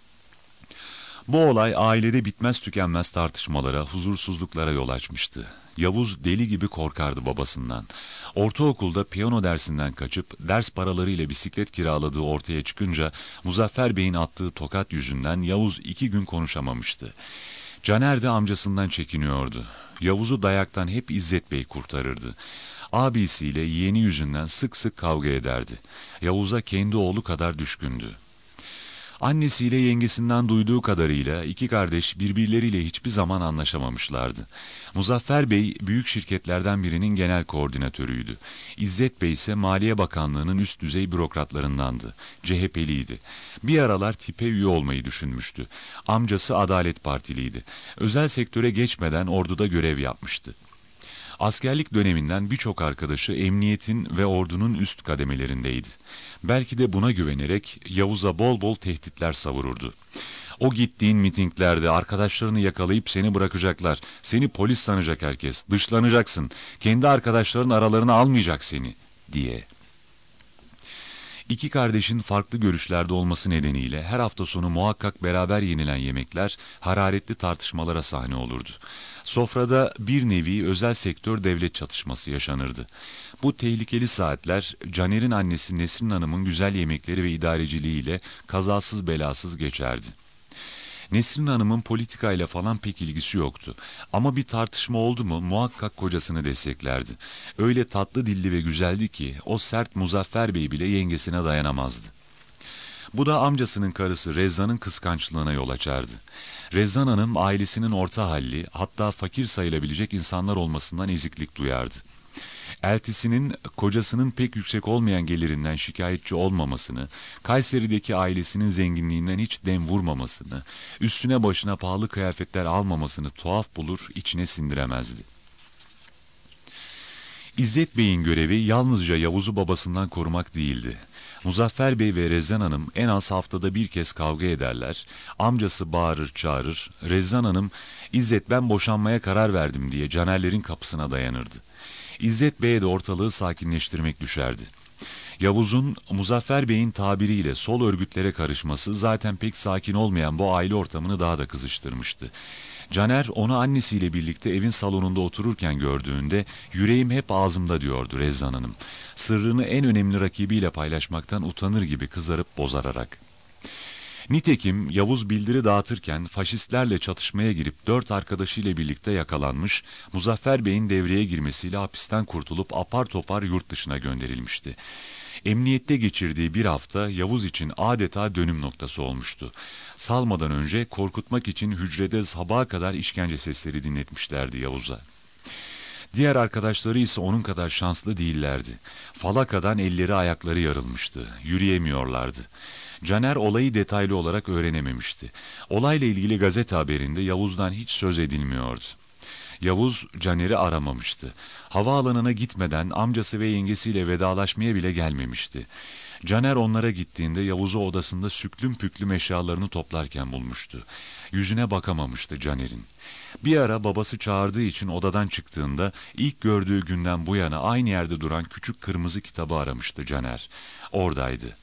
Bu olay ailede bitmez tükenmez tartışmalara, huzursuzluklara yol açmıştı. Yavuz deli gibi korkardı babasından. Ortaokulda piyano dersinden kaçıp ders paralarıyla bisiklet kiraladığı ortaya çıkınca Muzaffer Bey'in attığı tokat yüzünden Yavuz 2 gün konuşamamıştı. Caner de amcasından çekiniyordu. Yavuz'u dayaktan hep İzzet Bey kurtarırdı. Abisiyle yeğeni yüzünden sık sık kavga ederdi. Yavuz'a kendi oğlu kadar düşkündü. Annesiyle yengesinden duyduğu kadarıyla iki kardeş birbirleriyle hiçbir zaman anlaşamamışlardı. Muzaffer Bey büyük şirketlerden birinin genel koordinatörüydü. İzzet Bey ise Maliye Bakanlığı'nın üst düzey bürokratlarındandı. CHP'liydi. Bir aralar tipe üye olmayı düşünmüştü. Amcası Adalet Partiliydi. Özel sektöre geçmeden orduda görev yapmıştı. Askerlik döneminden birçok arkadaşı emniyetin ve ordunun üst kademelerindeydi. Belki de buna güvenerek Yavuz'a bol bol tehditler savururdu. O gittiğin mitinglerde arkadaşlarını yakalayıp seni bırakacaklar. Seni polis sanacak herkes. Dışlanacaksın. Kendi arkadaşların aralarına almayacak seni diye. İki kardeşin farklı görüşlerde olması nedeniyle her hafta sonu muhakkak beraber yenilen yemekler hararetli tartışmalara sahne olurdu. Sofrada bir nevi özel sektör devlet çatışması yaşanırdı. Bu tehlikeli saatler Caner'in annesi Nesrin Hanım'ın güzel yemekleri ve idareciliğiyle kazasız belasız geçerdi. Nesrin Hanım'ın politikayla falan pek ilgisi yoktu. Ama bir tartışma oldu mu muhakkak kocasını desteklerdi. Öyle tatlı dilli ve güzeldi ki o sert Muzaffer Bey bile yengesine dayanamazdı. Bu da amcasının karısı Rezzan'ın kıskançlığına yol açardı. Rezzan Hanım ailesinin orta halli, hatta fakir sayılabilecek insanlar olmasından eziklik duyardı. Eltisinin kocasının pek yüksek olmayan gelirinden şikayetçi olmamasını, Kayseri'deki ailesinin zenginliğinden hiç dem vurmamasını, üstüne başına pahalı kıyafetler almamasını tuhaf bulur, içine sindiremezdi. İzzet Bey'in görevi yalnızca Yavuz'u babasından korumak değildi. Muzaffer Bey ve Rezzan Hanım en az haftada bir kez kavga ederler, amcası bağırır çağırır, Rezzan Hanım, "İzzet ben boşanmaya karar verdim" diye Canerlerin kapısına dayanırdı. İzzet Bey'e de ortalığı sakinleştirmek düşerdi. Yavuz'un Muzaffer Bey'in tabiriyle sol örgütlere karışması zaten pek sakin olmayan bu aile ortamını daha da kızıştırmıştı. Caner onu annesiyle birlikte evin salonunda otururken gördüğünde "Yüreğim hep ağzımda" diyordu Rezzan Hanım. Sırrını en önemli rakibiyle paylaşmaktan utanır gibi kızarıp bozararak. Nitekim Yavuz bildiri dağıtırken faşistlerle çatışmaya girip 4 arkadaşıyla birlikte yakalanmış, Muzaffer Bey'in devreye girmesiyle hapisten kurtulup apar topar yurt dışına gönderilmişti. Emniyette geçirdiği bir hafta Yavuz için adeta dönüm noktası olmuştu. Salmadan önce korkutmak için hücrede sabaha kadar işkence sesleri dinletmişlerdi Yavuz'a. Diğer arkadaşları ise onun kadar şanslı değillerdi. Falakadan elleri ayakları yarılmıştı, yürüyemiyorlardı. Caner olayı detaylı olarak öğrenememişti. Olayla ilgili gazete haberinde Yavuz'dan hiç söz edilmiyordu. Yavuz Caner'i aramamıştı. Havaalanına gitmeden amcası ve yengesiyle vedalaşmaya bile gelmemişti. Caner onlara gittiğinde Yavuz'u odasında süklüm püklüm eşyalarını toplarken bulmuştu. Yüzüne bakamamıştı Caner'in. Bir ara babası çağırdığı için odadan çıktığında ilk gördüğü günden bu yana aynı yerde duran küçük kırmızı kitabı aramıştı Caner. Oradaydı.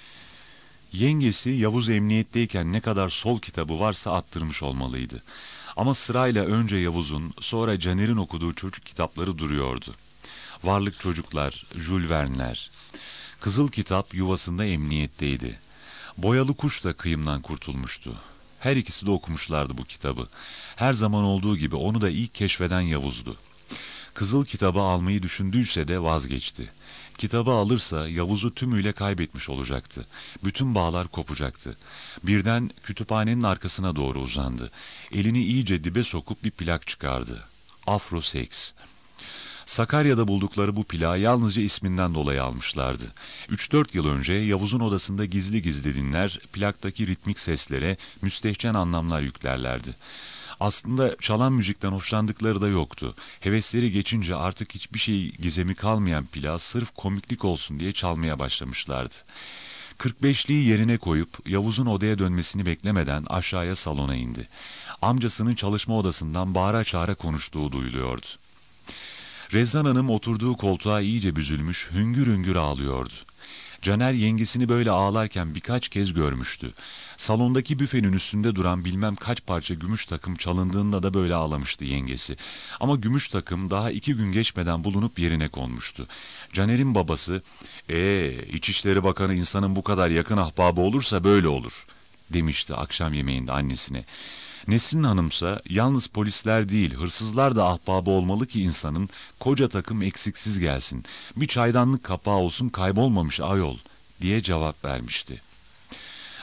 Yengesi Yavuz emniyetteyken ne kadar sol kitabı varsa attırmış olmalıydı. Ama sırayla önce Yavuz'un, sonra Caner'in okuduğu çocuk kitapları duruyordu. Varlık Çocuklar, Jules Verne'ler. Kızıl Kitap yuvasında emniyetteydi. Boyalı Kuş da kıyımdan kurtulmuştu. Her ikisi de okumuşlardı bu kitabı. Her zaman olduğu gibi onu da ilk keşfeden Yavuz'du. Kızıl Kitabı almayı düşündüyse de vazgeçti. Kitabı alırsa Yavuz'u tümüyle kaybetmiş olacaktı. Bütün bağlar kopacaktı. Birden kütüphanenin arkasına doğru uzandı. Elini iyice dibe sokup bir plak çıkardı. Afro Seks. Sakarya'da buldukları bu plağı yalnızca isminden dolayı almışlardı. 3-4 yıl önce Yavuz'un odasında gizli gizli dinler, plaktaki ritmik seslere müstehcen anlamlar yüklerlerdi. Aslında çalan müzikten hoşlandıkları da yoktu. Hevesleri geçince artık hiçbir şey gizemi kalmayan plağı sırf komiklik olsun diye çalmaya başlamışlardı. 45'liği yerine koyup Yavuz'un odaya dönmesini beklemeden aşağıya salona indi. Amcasının çalışma odasından bağıra çağıra konuştuğu duyuluyordu. Rezzan Hanım oturduğu koltuğa iyice büzülmüş, hüngür hüngür ağlıyordu. Caner yengesini böyle ağlarken birkaç kez görmüştü. Salondaki büfenin üstünde duran bilmem kaç parça gümüş takım çalındığında da böyle ağlamıştı yengesi. Ama gümüş takım daha 2 gün geçmeden bulunup yerine konmuştu. Caner'in babası, İçişleri Bakanı insanın bu kadar yakın ahbabı olursa böyle olur" demişti akşam yemeğinde annesine. Nesrin Hanımsa yalnız polisler değil hırsızlar da ahbabı olmalı ki insanın, koca takım eksiksiz gelsin, bir çaydanlık kapağı olsun kaybolmamış ayol diye cevap vermişti.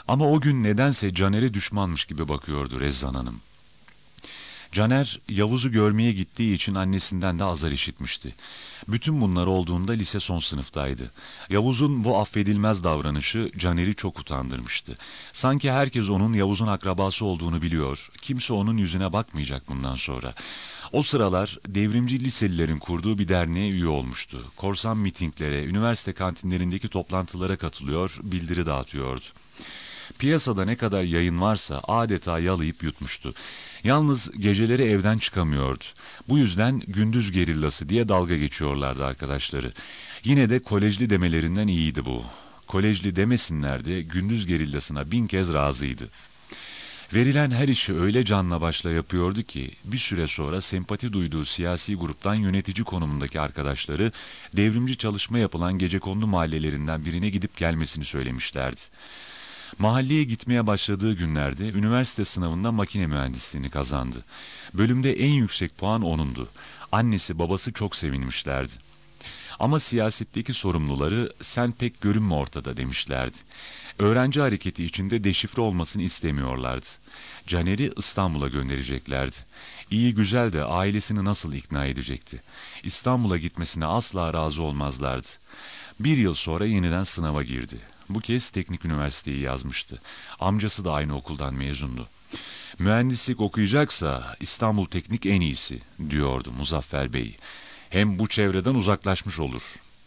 Ama o gün nedense Caner'e düşmanmış gibi bakıyordu Rezzan Hanım. Caner, Yavuz'u görmeye gittiği için annesinden de azar işitmişti. Bütün bunlar olduğunda lise son sınıftaydı. Yavuz'un bu affedilmez davranışı Caner'i çok utandırmıştı. Sanki herkes onun Yavuz'un akrabası olduğunu biliyor, kimse onun yüzüne bakmayacak bundan sonra. O sıralar devrimci liselilerin kurduğu bir derneğe üye olmuştu. Korsan mitinglere, üniversite kantinlerindeki toplantılara katılıyor, bildiri dağıtıyordu. Piyasada ne kadar yayın varsa adeta yalayıp yutmuştu. Yalnız geceleri evden çıkamıyordu. Bu yüzden gündüz gerillası diye dalga geçiyorlardı arkadaşları. Yine de kolejli demelerinden iyiydi bu. Kolejli demesinlerdi, gündüz gerillasına 1000 kez razıydı. Verilen her işi öyle canla başla yapıyordu ki bir süre sonra sempati duyduğu siyasi gruptan yönetici konumundaki arkadaşları devrimci çalışma yapılan gecekondu mahallelerinden birine gidip gelmesini söylemişlerdi. Mahalleye gitmeye başladığı günlerde üniversite sınavında makine mühendisliğini kazandı. Bölümde en yüksek puan onundu. Annesi babası çok sevinmişlerdi. Ama siyasetteki sorumluları sen pek görünme ortada demişlerdi. Öğrenci hareketi içinde deşifre olmasını istemiyorlardı. Caner'i İstanbul'a göndereceklerdi. İyi güzel de ailesini nasıl ikna edecekti? İstanbul'a gitmesine asla razı olmazlardı. 1 yıl sonra yeniden sınava girdi. Bu kez teknik üniversiteyi yazmıştı. Amcası da aynı okuldan mezundu. Mühendislik okuyacaksa İstanbul Teknik en iyisi diyordu Muzaffer Bey. Hem bu çevreden uzaklaşmış olur.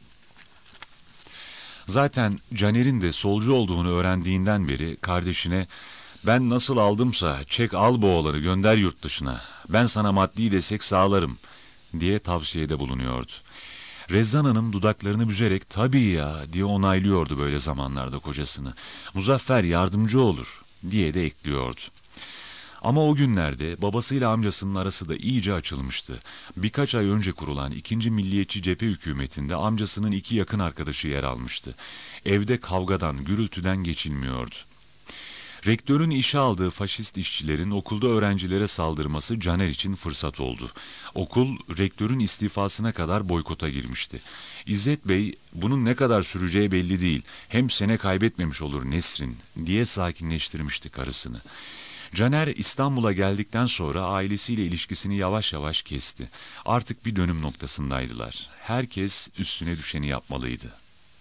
Zaten Caner'in de solcu olduğunu öğrendiğinden beri kardeşine ben nasıl aldımsa çek al bu oğlanı gönder yurt dışına. Ben sana maddi destek sağlarım diye tavsiyede bulunuyordu. Rezzan Hanım dudaklarını büzerek tabii ya diye onaylıyordu böyle zamanlarda kocasını. Muzaffer yardımcı olur diye de ekliyordu. Ama o günlerde babasıyla amcasının arası da iyice açılmıştı. Birkaç ay önce kurulan 2. Milliyetçi Cephe hükümetinde amcasının 2 yakın arkadaşı yer almıştı. Evde kavgadan, gürültüden geçilmiyordu. Rektörün işe aldığı faşist işçilerin okulda öğrencilere saldırması Caner için fırsat oldu. Okul rektörün istifasına kadar boykota girmişti. İzzet Bey bunun ne kadar süreceği belli değil. Hem sene kaybetmemiş olur Nesrin diye sakinleştirmişti karısını. Caner İstanbul'a geldikten sonra ailesiyle ilişkisini yavaş yavaş kesti. Artık bir dönüm noktasındaydılar. Herkes üstüne düşeni yapmalıydı.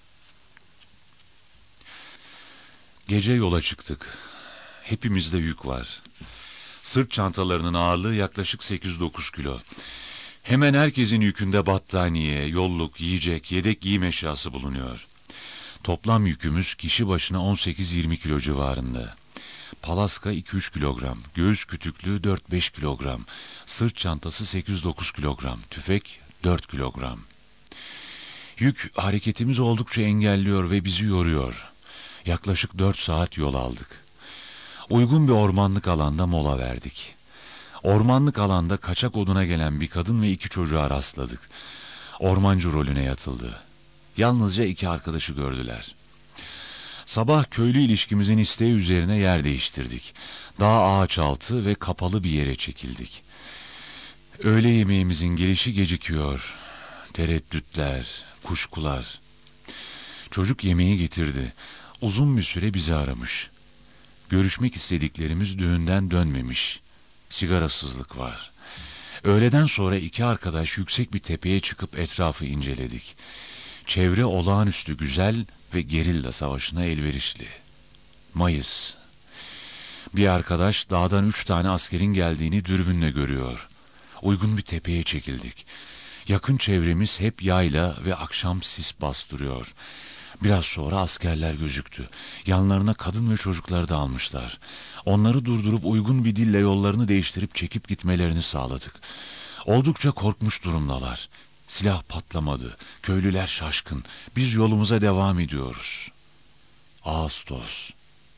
Gece yola çıktık. Hepimizde yük var. Sırt çantalarının ağırlığı yaklaşık 8-9 kilo. Hemen herkesin yükünde battaniye, yolluk, yiyecek, yedek giyim eşyası bulunuyor. Toplam yükümüz kişi başına 18-20 kilo civarında. Palaska 2-3 kilogram, göğüs kütüklüğü 4-5 kilogram, sırt çantası 8-9 kilogram, tüfek 4 kilogram. Yük hareketimizi oldukça engelliyor ve bizi yoruyor. Yaklaşık 4 saat yol aldık. Uygun bir ormanlık alanda mola verdik. Ormanlık alanda kaçak oduna gelen bir kadın ve 2 çocuğa rastladık. Ormancı rolüne yatıldı. Yalnızca 2 arkadaşı gördüler. Sabah köylü ilişkimizin isteği üzerine yer değiştirdik. Dağ ağaç altı ve kapalı bir yere çekildik. Öğle yemeğimizin gelişi gecikiyor. Tereddütler, kuşkular. Çocuk yemeği getirdi. Uzun bir süre bizi aramış. Görüşmek istediklerimiz düğünden dönmemiş. Sigarasızlık var. Öğleden sonra 2 arkadaş yüksek bir tepeye çıkıp etrafı inceledik. Çevre olağanüstü güzel ve gerilla savaşına elverişli. Mayıs. Bir arkadaş dağdan 3 tane askerin geldiğini dürbünle görüyor. Uygun bir tepeye çekildik. Yakın çevremiz hep yayla ve akşam sis bastırıyor. Biraz sonra askerler gözüktü. Yanlarına kadın ve çocukları da almışlar. Onları durdurup uygun bir dille yollarını değiştirip çekip gitmelerini sağladık. Oldukça korkmuş durumdalar. Silah patlamadı. Köylüler şaşkın. Biz yolumuza devam ediyoruz. Ağustos.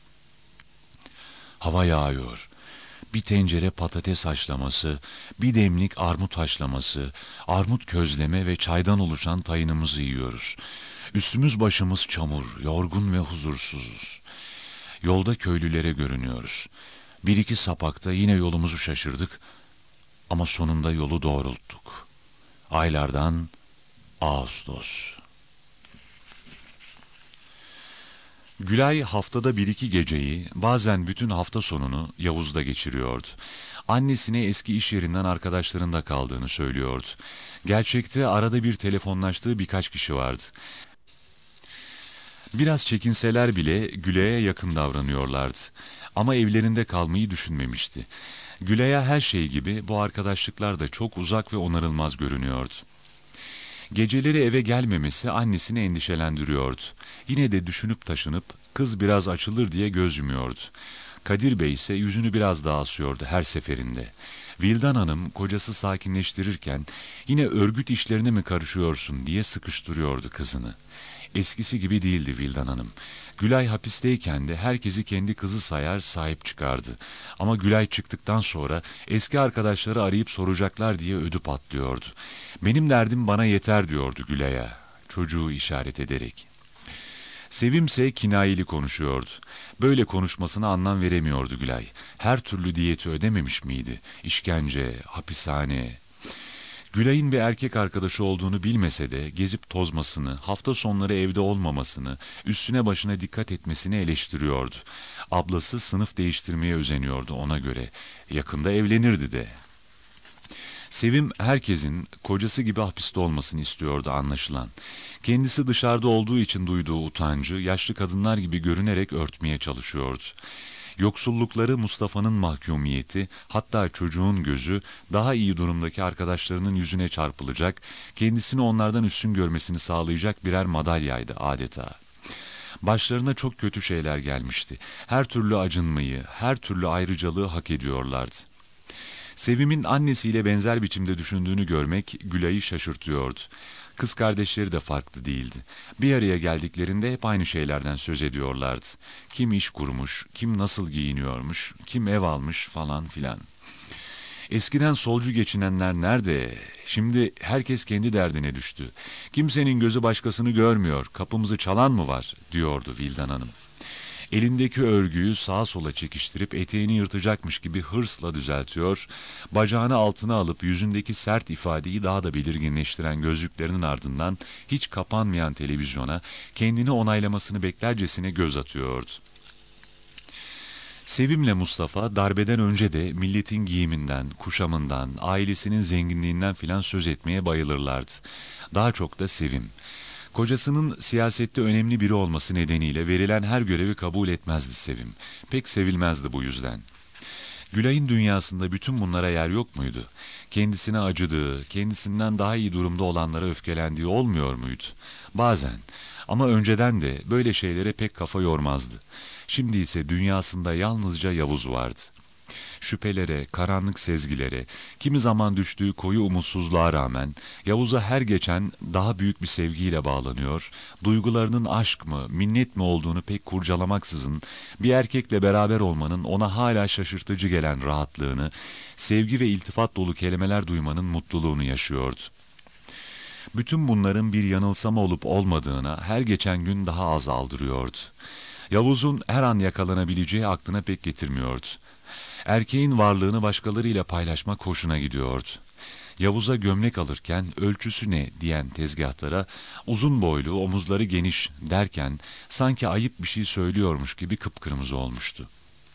Hava yağıyor. Bir tencere patates haşlaması, bir demlik armut haşlaması, armut közleme ve çaydan oluşan tayınımızı yiyoruz. Üstümüz başımız çamur, yorgun ve huzursuzuz. Yolda köylülere görünüyoruz. 1-2 sapakta yine yolumuzu şaşırdık ama sonunda yolu doğrulttuk. Aylardan Ağustos. Gülay haftada bir iki geceyi, bazen bütün hafta sonunu Yavuz'da geçiriyordu. Annesine eski iş yerinden arkadaşlarında kaldığını söylüyordu. Gerçekte arada bir telefonlaştığı birkaç kişi vardı. Biraz çekinseler bile Gülay'a yakın davranıyorlardı. Ama evlerinde kalmayı düşünmemişti. Gülay'a her şey gibi bu arkadaşlıklar da çok uzak ve onarılmaz görünüyordu. Geceleri eve gelmemesi annesini endişelendiriyordu. Yine de düşünüp taşınıp kız biraz açılır diye göz yumuyordu. Kadir Bey ise yüzünü biraz daha asıyordu her seferinde. Vildan Hanım kocası sakinleştirirken yine örgüt işlerine mi karışıyorsun diye sıkıştırıyordu kızını. Eskisi gibi değildi Vildan Hanım. Gülay hapisteyken de herkesi kendi kızı sayar, sahip çıkardı. Ama Gülay çıktıktan sonra eski arkadaşları arayıp soracaklar diye ödü patlıyordu. Benim derdim bana yeter diyordu Gülay'a, çocuğu işaret ederek. Sevimse kinayeli konuşuyordu. Böyle konuşmasına anlam veremiyordu Gülay. Her türlü diyeti ödememiş miydi? İşkence, hapishane. Gülay'ın bir erkek arkadaşı olduğunu bilmese de gezip tozmasını, hafta sonları evde olmamasını, üstüne başına dikkat etmesini eleştiriyordu. Ablası sınıf değiştirmeye özeniyordu ona göre. Yakında evlenirdi de. Sevim herkesin kocası gibi hapiste olmasını istiyordu anlaşılan. Kendisi dışarıda olduğu için duyduğu utancı yaşlı kadınlar gibi görünerek örtmeye çalışıyordu. Yoksullukları, Mustafa'nın mahkumiyeti, hatta çocuğun gözü daha iyi durumdaki arkadaşlarının yüzüne çarpılacak, kendisini onlardan üstün görmesini sağlayacak birer madalyaydı adeta. Başlarına çok kötü şeyler gelmişti. Her türlü acınmayı, her türlü ayrıcalığı hak ediyorlardı. Sevim'in annesiyle benzer biçimde düşündüğünü görmek Gülay'ı şaşırtıyordu. Kız kardeşleri de farklı değildi. Bir araya geldiklerinde hep aynı şeylerden söz ediyorlardı. Kim iş kurmuş, kim nasıl giyiniyormuş, kim ev almış falan filan. Eskiden solcu geçinenler nerede? Şimdi herkes kendi derdine düştü. Kimsenin gözü başkasını görmüyor, kapımızı çalan mı var, diyordu Vildan Hanım. Elindeki örgüyü sağa sola çekiştirip eteğini yırtacakmış gibi hırsla düzeltiyor, bacağını altına alıp yüzündeki sert ifadeyi daha da belirginleştiren gözlüklerinin ardından hiç kapanmayan televizyona kendini onaylamasını beklercesine göz atıyordu. Sevim'le Mustafa darbeden önce de milletin giyiminden, kuşamından, ailesinin zenginliğinden filan söz etmeye bayılırlardı. Daha çok da Sevim. Kocasının siyasette önemli biri olması nedeniyle verilen her görevi kabul etmezdi Sevim. Pek sevilmezdi bu yüzden. Gülay'ın dünyasında bütün bunlara yer yok muydu? Kendisine acıdığı, kendisinden daha iyi durumda olanlara öfkelendiği olmuyor muydu? Bazen. Ama önceden de böyle şeylere pek kafa yormazdı. Şimdi ise dünyasında yalnızca Yavuz vardı. Şüphelere, karanlık sezgilere, kimi zaman düştüğü koyu umutsuzluğa rağmen Yavuz'a her geçen daha büyük bir sevgiyle bağlanıyor, duygularının aşk mı, minnet mi olduğunu pek kurcalamaksızın bir erkekle beraber olmanın ona hala şaşırtıcı gelen rahatlığını, sevgi ve iltifat dolu kelimeler duymanın mutluluğunu yaşıyordu. Bütün bunların bir yanılsama olup olmadığına her geçen gün daha az aldırıyordu. Yavuz'un her an yakalanabileceği aklına pek getirmiyordu. Erkeğin varlığını başkalarıyla paylaşmak hoşuna gidiyordu. Yavuz'a gömlek alırken ölçüsü ne diyen tezgahlara uzun boylu, omuzları geniş derken sanki ayıp bir şey söylüyormuş gibi kıpkırmızı olmuştu.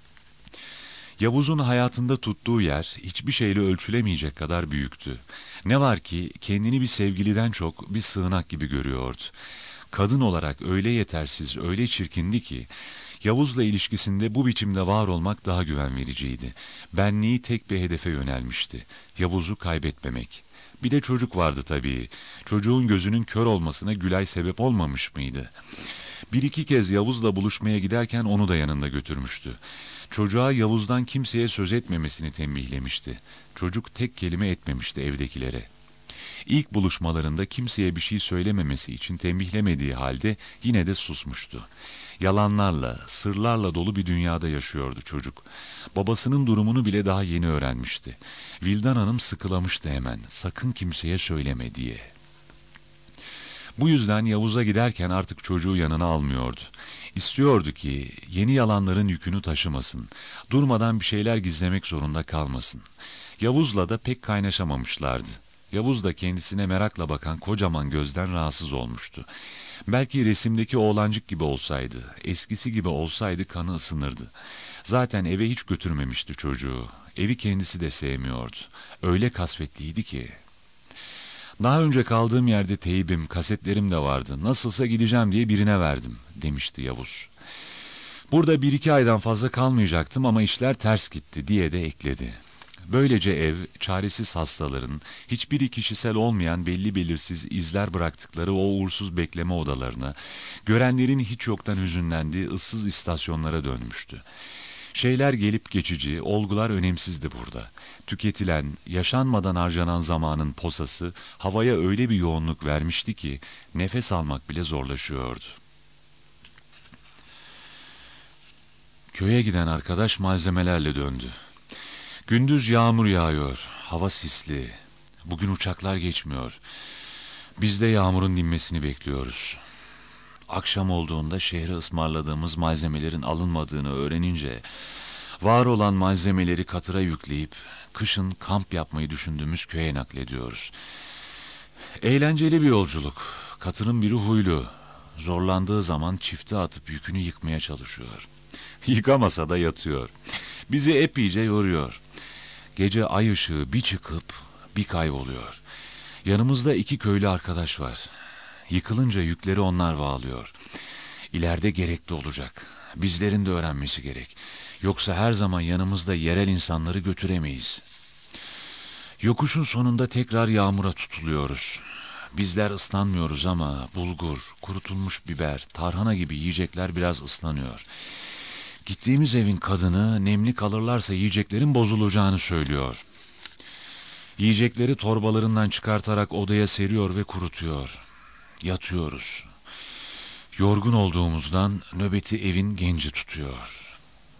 Yavuz'un hayatında tuttuğu yer hiçbir şeyle ölçülemeyecek kadar büyüktü. Ne var ki kendini bir sevgiliden çok bir sığınak gibi görüyordu. Kadın olarak öyle yetersiz, öyle çirkindi ki Yavuz'la ilişkisinde bu biçimde var olmak daha güven vericiydi. Benliği tek bir hedefe yönelmişti. Yavuz'u kaybetmemek. Bir de çocuk vardı tabii. Çocuğun gözünün kör olmasına Gülay sebep olmamış mıydı? Bir iki kez Yavuz'la buluşmaya giderken onu da yanında götürmüştü. Çocuğa Yavuz'dan kimseye söz etmemesini tembihlemişti. Çocuk tek kelime etmemişti evdekilere. İlk buluşmalarında kimseye bir şey söylememesi için tembihlemediği halde yine de susmuştu. Yalanlarla, sırlarla dolu bir dünyada yaşıyordu çocuk. Babasının durumunu bile daha yeni öğrenmişti. Vildan Hanım sıkılamıştı hemen, sakın kimseye söyleme diye. Bu yüzden Yavuz'a giderken artık çocuğu yanına almıyordu. İstiyordu ki yeni yalanların yükünü taşımasın, durmadan bir şeyler gizlemek zorunda kalmasın. Yavuz'la da pek kaynaşamamışlardı. Yavuz da kendisine merakla bakan kocaman gözden rahatsız olmuştu. Belki resimdeki oğlancık gibi olsaydı, eskisi gibi olsaydı kanı ısınırdı. Zaten eve hiç götürmemişti çocuğu. Evi kendisi de sevmiyordu. Öyle kasvetliydi ki. Daha önce kaldığım yerde teybim, kasetlerim de vardı. Nasılsa gideceğim diye birine verdim, demişti Yavuz. Burada 1-2 aydan fazla kalmayacaktım ama işler ters gitti diye de ekledi. Böylece ev, çaresiz hastaların, hiçbiri kişisel olmayan belli belirsiz izler bıraktıkları o uğursuz bekleme odalarına, görenlerin hiç yoktan hüzünlendiği ıssız istasyonlara dönmüştü. Şeyler gelip geçici, olgular önemsizdi burada. Tüketilen, yaşanmadan harcanan zamanın posası havaya öyle bir yoğunluk vermişti ki nefes almak bile zorlaşıyordu. Köye giden arkadaş malzemelerle döndü. Gündüz yağmur yağıyor, hava sisli. Bugün uçaklar geçmiyor. Biz de yağmurun dinmesini bekliyoruz. Akşam olduğunda şehre ısmarladığımız malzemelerin alınmadığını öğrenince var olan malzemeleri katıra yükleyip kışın kamp yapmayı düşündüğümüz köye naklediyoruz. Eğlenceli bir yolculuk. Katırın biri huylu. Zorlandığı zaman çifte atıp yükünü yıkmaya çalışıyor. Yıkamasa da yatıyor. Bizi epeyce yoruyor. Gece ay ışığı bir çıkıp bir kayboluyor. Yanımızda 2 köylü arkadaş var. Yıkılınca yükleri onlar bağlıyor. İleride gerekli olacak. Bizlerin de öğrenmesi gerek. Yoksa her zaman yanımızda yerel insanları götüremeyiz. Yokuşun sonunda tekrar yağmura tutuluyoruz. Bizler ıslanmıyoruz ama bulgur, kurutulmuş biber, tarhana gibi yiyecekler biraz ıslanıyor. Gittiğimiz evin kadını nemli kalırlarsa yiyeceklerin bozulacağını söylüyor. Yiyecekleri torbalarından çıkartarak odaya seriyor ve kurutuyor. Yatıyoruz. Yorgun olduğumuzdan nöbeti evin genci tutuyor.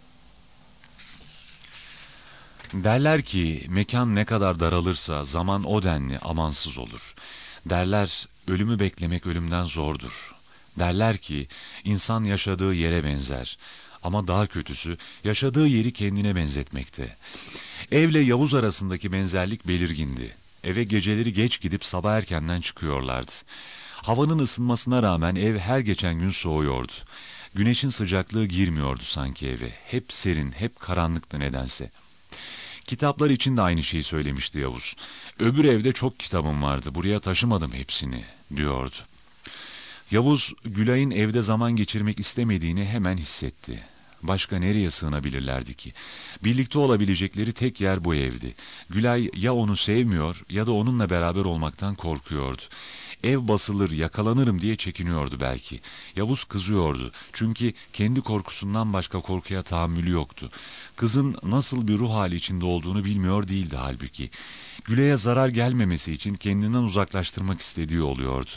Derler ki mekan ne kadar daralırsa zaman o denli amansız olur. Derler ölümü beklemek ölümden zordur. Derler ki insan yaşadığı yere benzer. Ama daha kötüsü yaşadığı yeri kendine benzetmekte. Evle Yavuz arasındaki benzerlik belirgindi. Eve geceleri geç gidip sabah erkenden çıkıyorlardı. Havanın ısınmasına rağmen ev her geçen gün soğuyordu. Güneşin sıcaklığı girmiyordu sanki eve. Hep serin, hep karanlıktı nedense. Kitaplar için de aynı şeyi söylemişti Yavuz. Öbür evde çok kitabım vardı, buraya taşımadım hepsini, diyordu. Yavuz, Gülay'ın evde zaman geçirmek istemediğini hemen hissetti. Başka nereye sığınabilirlerdi ki? Birlikte olabilecekleri tek yer bu evdi. Gülay ya onu sevmiyor ya da onunla beraber olmaktan korkuyordu. Ev basılır, yakalanırım diye çekiniyordu belki. Yavuz kızıyordu. Çünkü kendi korkusundan başka korkuya tahammülü yoktu. Kızın nasıl bir ruh hali içinde olduğunu bilmiyor değildi halbuki. Gülay'a zarar gelmemesi için kendinden uzaklaştırmak istediği oluyordu.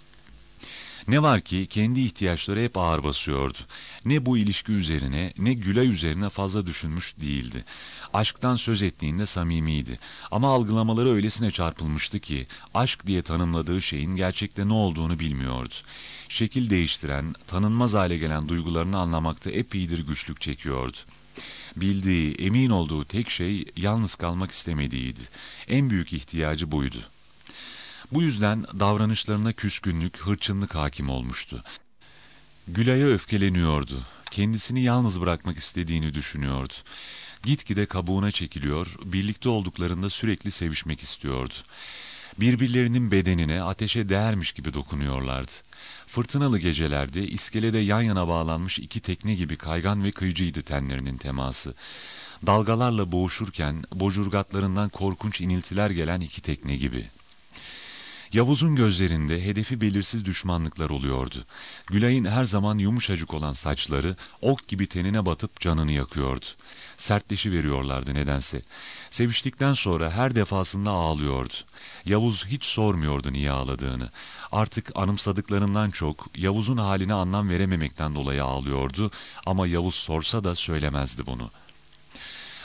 Ne var ki kendi ihtiyaçları hep ağır basıyordu. Ne bu ilişki üzerine ne Gülay üzerine fazla düşünmüş değildi. Aşktan söz ettiğinde samimiydi. Ama algılamaları öylesine çarpılmıştı ki aşk diye tanımladığı şeyin gerçekte ne olduğunu bilmiyordu. Şekil değiştiren, tanınmaz hale gelen duygularını anlamakta epeydir güçlük çekiyordu. Bildiği, emin olduğu tek şey yalnız kalmak istemediğiydi. En büyük ihtiyacı buydu. Bu yüzden davranışlarına küskünlük, hırçınlık hakim olmuştu. Gülay'a öfkeleniyordu. Kendisini yalnız bırakmak istediğini düşünüyordu. Gitgide kabuğuna çekiliyor, birlikte olduklarında sürekli sevişmek istiyordu. Birbirlerinin bedenine ateşe değermiş gibi dokunuyorlardı. Fırtınalı gecelerde iskelede yan yana bağlanmış 2 tekne gibi kaygan ve kıyıcıydı tenlerinin teması. Dalgalarla boğuşurken bocurgatlarından korkunç iniltiler gelen 2 tekne gibi. Yavuz'un gözlerinde hedefi belirsiz düşmanlıklar oluyordu. Gülay'ın her zaman yumuşacık olan saçları ok gibi tenine batıp canını yakıyordu. Sertleşiveriyorlardı nedense. Seviştikten sonra her defasında ağlıyordu. Yavuz hiç sormuyordu niye ağladığını. Artık anımsadıklarından çok Yavuz'un haline anlam verememekten dolayı ağlıyordu ama Yavuz sorsa da söylemezdi bunu.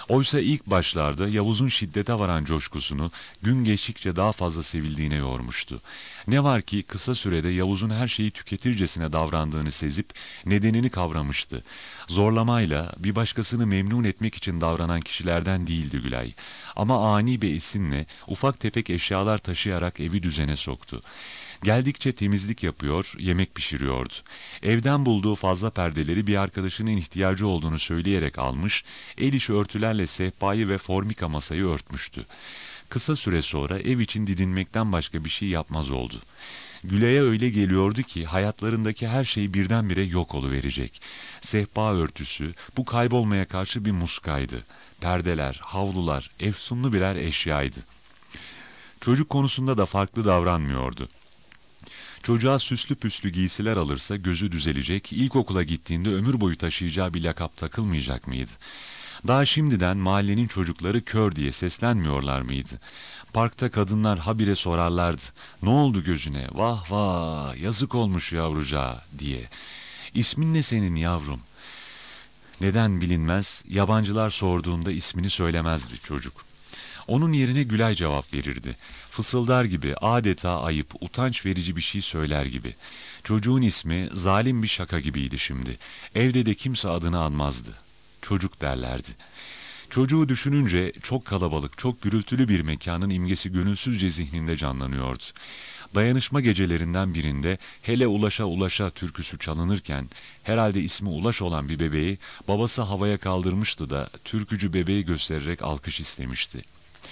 Oysa ilk başlarda Yavuz'un şiddete varan coşkusunu gün geçtikçe daha fazla sevildiğine yormuştu. Ne var ki kısa sürede Yavuz'un her şeyi tüketircesine davrandığını sezip nedenini kavramıştı. Zorlamayla bir başkasını memnun etmek için davranan kişilerden değildi Gülay. Ama ani bir esinle ufak tefek eşyalar taşıyarak evi düzene soktu. Geldikçe temizlik yapıyor, yemek pişiriyordu. Evden bulduğu fazla perdeleri bir arkadaşının ihtiyacı olduğunu söyleyerek almış, el işi örtülerle sehpayı ve formika masayı örtmüştü. Kısa süre sonra ev için didinmekten başka bir şey yapmaz oldu. Gülay'a öyle geliyordu ki hayatlarındaki her şey birdenbire yok oluverecek. Sehpa örtüsü bu kaybolmaya karşı bir muskaydı. Perdeler, havlular, efsunlu birer eşyaydı. Çocuk konusunda da farklı davranmıyordu. Çocuğa süslü püslü giysiler alırsa gözü düzelecek, ilkokula gittiğinde ömür boyu taşıyacağı bir lakap takılmayacak mıydı? Daha şimdiden mahallenin çocukları kör diye seslenmiyorlar mıydı? Parkta kadınlar habire sorarlardı. Ne oldu gözüne? Vah vah, yazık olmuş yavrucağa diye. İsmin ne senin yavrum? Neden bilinmez, yabancılar sorduğunda ismini söylemezdi çocuk. Onun yerine Gülay cevap verirdi. Fısıldar gibi, adeta ayıp, utanç verici bir şey söyler gibi. Çocuğun ismi zalim bir şaka gibiydi şimdi. Evde de kimse adını anmazdı. Çocuk derlerdi. Çocuğu düşününce çok kalabalık, çok gürültülü bir mekanın imgesi gönülsüzce zihninde canlanıyordu. Dayanışma gecelerinden birinde hele ulaşa ulaşa türküsü çalınırken herhalde ismi Ulaş olan bir bebeği babası havaya kaldırmıştı da türkücü bebeği göstererek alkış istemişti.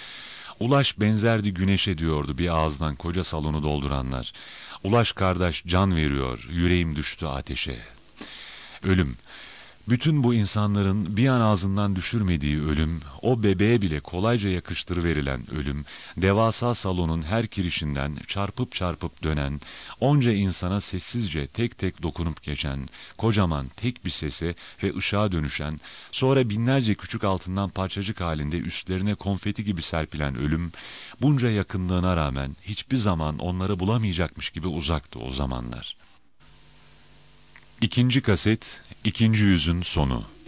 Ulaş benzerdi güneşe diyordu bir ağızdan koca salonu dolduranlar. Ulaş kardeş can veriyor, yüreğim düştü ateşe. Ölüm. Bütün bu insanların bir an ağzından düşürmediği ölüm, o bebeğe bile kolayca yakıştırıverilen ölüm, devasa salonun her kirişinden çarpıp çarpıp dönen, onca insana sessizce tek tek dokunup geçen, kocaman tek bir sese ve ışığa dönüşen, sonra binlerce küçük altından parçacık halinde üstlerine konfeti gibi serpilen ölüm, bunca yakınlığına rağmen hiçbir zaman onları bulamayacakmış gibi uzaktı o zamanlar. İkinci kaset, ikinci yüzün sonu.